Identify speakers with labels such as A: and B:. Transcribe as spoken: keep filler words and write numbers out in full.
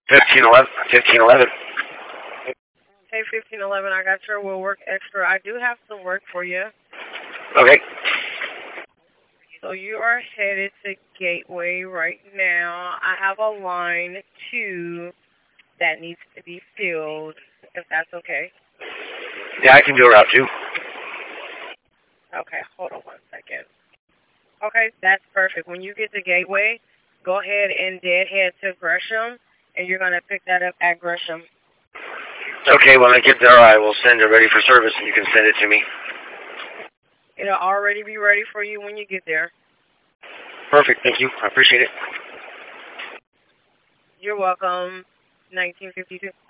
A: fifteen eleven. fifteen eleven.
B: Hey, fifteen eleven, I got your Will Work Extra. I do have some work for you.
A: Okay.
B: So you are headed to Gateway right now. I have a line two that needs to be filled, if that's okay.
A: Yeah, I can do a route two.
B: Okay, hold on one second. Okay, that's perfect. When you get to Gateway, go ahead and deadhead to Gresham, and you're going to pick that up at Gresham.
A: Okay, when I get there, I will send it ready for service, and you can send it to me.
B: It'll already be ready for you when you get there.
A: Perfect, thank you. I appreciate it.
B: You're welcome. nineteen fifty-two.